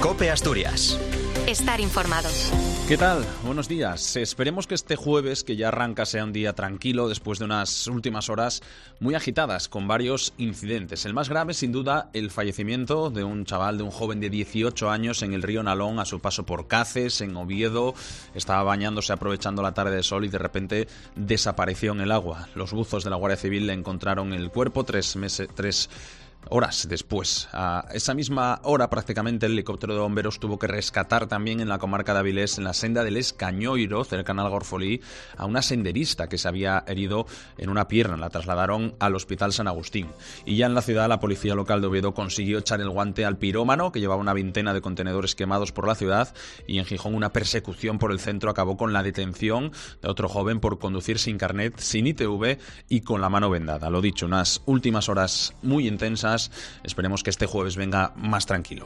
COPE Asturias. Estar informado. ¿Qué tal? Buenos días. Esperemos que este jueves, que ya arranca, sea un día tranquilo después de unas últimas horas muy agitadas con varios incidentes. El más grave, sin duda, el fallecimiento de un joven de 18 años en el río Nalón a su paso por Cáceres, en Oviedo. Estaba bañándose aprovechando la tarde de sol y de repente desapareció en el agua. Los buzos de la Guardia Civil le encontraron el cuerpo 3 horas después. A esa misma hora, prácticamente, el helicóptero de bomberos tuvo que rescatar también en la comarca de Avilés, en la senda del Escañoiro, cercana al Gorfolí, a una senderista que se había herido en una pierna. La trasladaron al Hospital San Agustín. Y ya en la ciudad, la policía local de Oviedo consiguió echar el guante al pirómano, que llevaba una veintena de contenedores quemados por la ciudad, y en Gijón una persecución por el centro acabó con la detención de otro joven por conducir sin carnet, sin ITV y con la mano vendada. Lo dicho, unas últimas horas muy intensas. Esperemos que este jueves venga más tranquilo.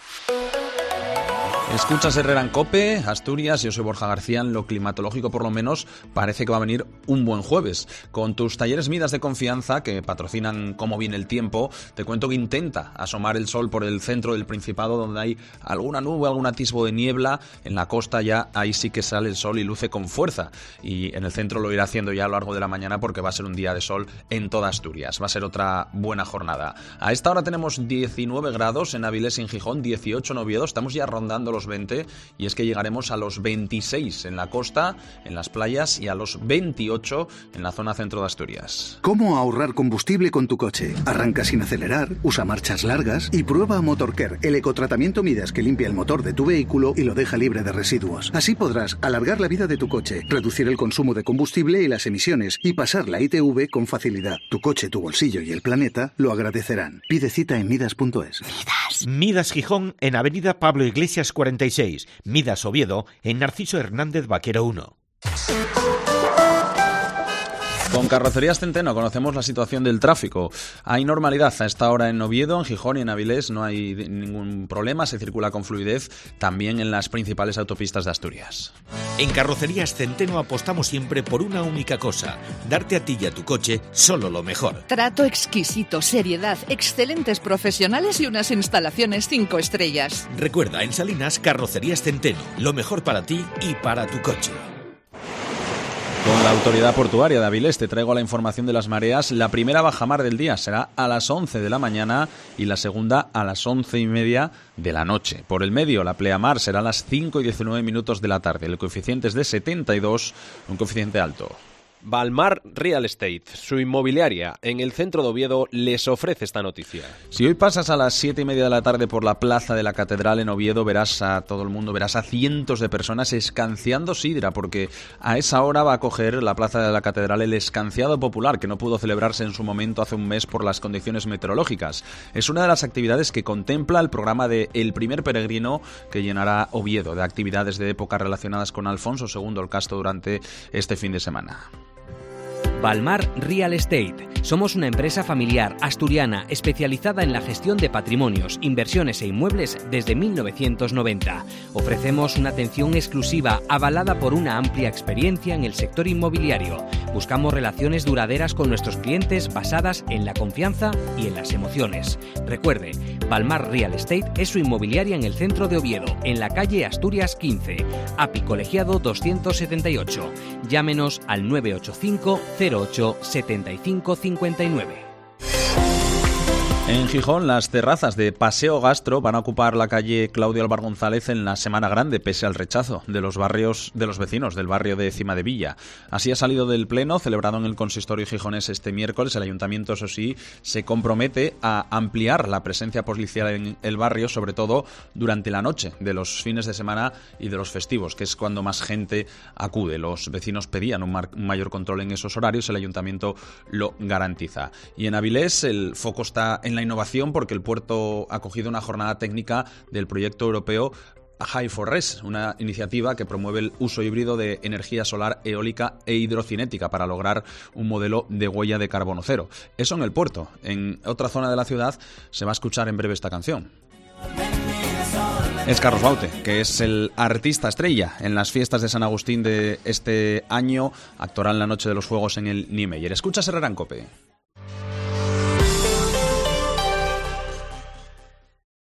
Escuchas Herrera en COPE, Asturias, yo soy Borja García. En lo climatológico, por lo menos, parece que va a venir un buen jueves. Con tus talleres Midas de confianza, que patrocinan Cómo viene el tiempo, te cuento que intenta asomar el sol por el centro del Principado, donde hay alguna nube, algún atisbo de niebla. En la costa ya ahí sí que sale el sol y luce con fuerza. Y en el centro lo irá haciendo ya a lo largo de la mañana, porque va a ser un día de sol en toda Asturias. Va a ser otra buena jornada. A esta hora tenemos 19 grados en Avilés y en Gijón, 18 en Oviedo. Estamos ya rondando los 20, y es que llegaremos a los 26 en la costa, en las playas, y a los 28 en la zona centro de Asturias. ¿Cómo ahorrar combustible con tu coche? Arranca sin acelerar, usa marchas largas y prueba Motorcare, el ecotratamiento Midas que limpia el motor de tu vehículo y lo deja libre de residuos. Así podrás alargar la vida de tu coche, reducir el consumo de combustible y las emisiones, y pasar la ITV con facilidad. Tu coche, tu bolsillo y el planeta lo agradecerán. Pide cita en midas.es. Midas Gijón en Avenida Pablo Iglesias 46, Midas Oviedo en Narciso Hernández Vaquero 1. Con Carrocerías Centeno conocemos la situación del tráfico. Hay normalidad a esta hora en Oviedo, en Gijón y en Avilés. No hay ningún problema, se circula con fluidez también en las principales autopistas de Asturias. En Carrocerías Centeno apostamos siempre por una única cosa: darte a ti y a tu coche solo lo mejor. Trato exquisito, seriedad, excelentes profesionales y unas instalaciones 5 estrellas. Recuerda, en Salinas, Carrocerías Centeno, lo mejor para ti y para tu coche. Con la Autoridad Portuaria de Avilés te traigo la información de las mareas. La primera bajamar del día será a las 11 de la mañana y la segunda a las 11:30 de la noche. Por el medio, la pleamar será a las 5:19 de la tarde. El coeficiente es de 72, un coeficiente alto. Balmar Real Estate, su inmobiliaria en el centro de Oviedo, les ofrece esta noticia. Si hoy pasas a las 7:30 de la tarde por la plaza de la Catedral en Oviedo, verás a todo el mundo, verás a cientos de personas escanciando sidra, porque a esa hora va a coger la plaza de la Catedral el escanciado popular, que no pudo celebrarse en su momento hace un mes por las condiciones meteorológicas. Es una de las actividades que contempla el programa de El Primer Peregrino, que llenará Oviedo de actividades de época relacionadas con Alfonso II el Casto durante este fin de semana. Balmar Real Estate. Somos una empresa familiar asturiana especializada en la gestión de patrimonios, inversiones e inmuebles desde 1990. Ofrecemos una atención exclusiva avalada por una amplia experiencia en el sector inmobiliario. Buscamos relaciones duraderas con nuestros clientes basadas en la confianza y en las emociones. Recuerde, Balmar Real Estate es su inmobiliaria en el centro de Oviedo, en la calle Asturias 15, API Colegiado 278. Llámenos al 985 08 75 59. En Gijón, las terrazas de Paseo Gastro van a ocupar la calle Claudio Álvar González en la Semana Grande, pese al rechazo de los vecinos del barrio de Cimadevilla. Así ha salido del pleno celebrado en el consistorio gijonés este miércoles. El ayuntamiento, eso sí, se compromete a ampliar la presencia policial en el barrio, sobre todo durante la noche de los fines de semana y de los festivos, que es cuando más gente acude. Los vecinos pedían un mayor control en esos horarios, el ayuntamiento lo garantiza. Y en Avilés el foco está en la innovación, porque el puerto ha acogido una jornada técnica del proyecto europeo Hy4Res, una iniciativa que promueve el uso híbrido de energía solar, eólica e hidrocinética para lograr un modelo de huella de carbono cero. Eso en el puerto. En otra zona de la ciudad se va a escuchar en breve esta canción. Es Carlos Baute, que es el artista estrella en las fiestas de San Agustín de este año. Actuará en la Noche de los Fuegos en el Niemeyer. Escuchas Herrera en COPE.